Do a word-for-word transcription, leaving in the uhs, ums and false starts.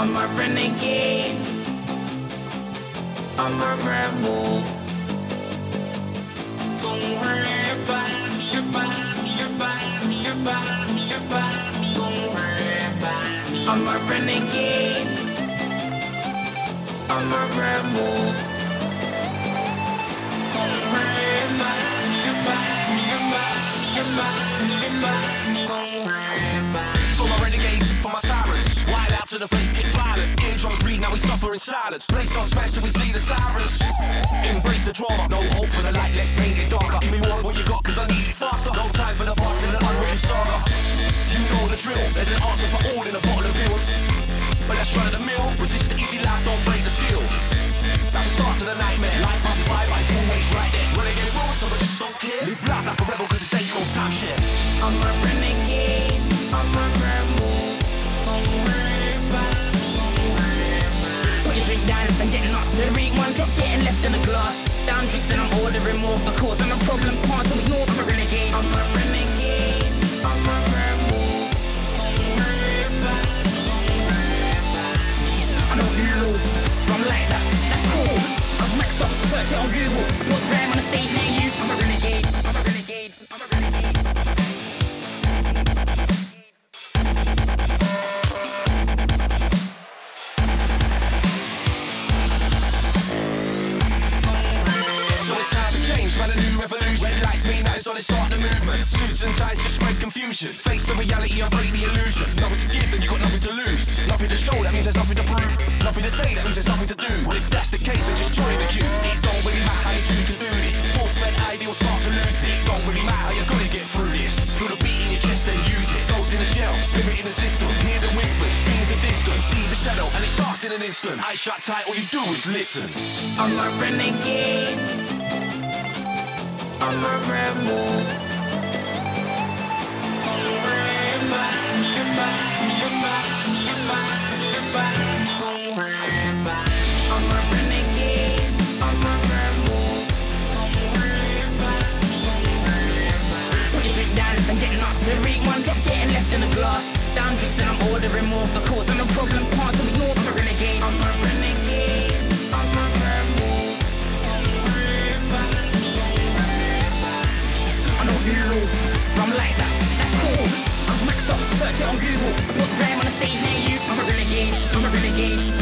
I'm a renegade. I'm a rebel. Don't worry about me, about me, about me, about me, about me. Don't worry about me. I'm a renegade. I'm a rebel. Don't worry about me, about me, about me, about me, about me. Don't worry about me. For my renegades, for my tyrants, wild out to the face, get violent. Eardrums bleed, now we suffer in silence. Place on smash till we see the sirens. Embrace the drama, no hope for the light, let's paint it darker. Give me more of what you got, cause I need it faster. No time for the past in the unwritten saga. You know the drill, there's an answer for all in a bottle of pills. But let's run at the mill, resist the easy life, don't break the seal. That's the start to the nightmare. Life passes by, but it's always right there. Renegade rules, so I just don't care. Live life like a rebel, cause this ain't no timeshare. I'm a renegade. I'm a rebel. Don't worry about me. Don't worry about me. Put your drink down and get knocked. The read one drop getting left in the glass. Down drinks and I'm ordering more. Of course, I'm a problem. Can't tell me no, I'm a renegade. I'm a renegade. I'm a rebel. Don't worry about me. Don't worry about me. I don't lose. I'm like that. That's cool. I'm maxed up. Search it on Google. What time on the stage near you? I'm a renegade. I'm a renegade. I'm a renegade. So they start the movement. Suits and ties just spread confusion. Face the reality and break the illusion. Nothing to give, then you got nothing to lose. Nothing to show, that means there's nothing to prove. Nothing to say, that means there's nothing to do. Well, if that's the case, then just join the queue. It don't really matter how you choose to do this. Force-fed ideals start to lose it. Don't really matter, you're gonna get through this. Feel the beat in your chest and use it. Ghost in the shell, spirit in the system. Hear the whispers, screams a distance. See the shadow and it starts in an instant. Eyes shut tight, all you do is listen. I'm a renegade. I'm a rebel. Don't worry about me. I'm a renegade. I'm a rebel. Don't worry about me. Don't worry about me. Put your drink down and get knocked. The read one drop getting left in the glass. Down drinks and I'm ordering more. Of course, I'm a problem. Can't tell me no, I'm a renegade. I'm a renegade. I'm a rebel. Don't worry about me. Don't worry about me. I don't lose. I'm like that. That's cool. I'm maxed up. Search it on Google. What time on the stage near you? I'm a renegade. I'm a renegade.